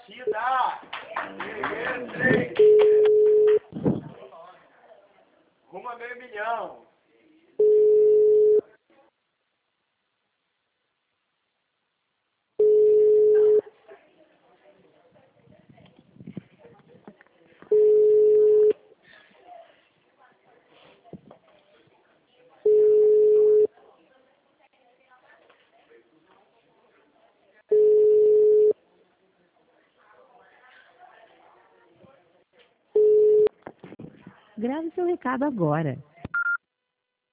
batida. Rumo a meio milhão. Grave seu recado agora.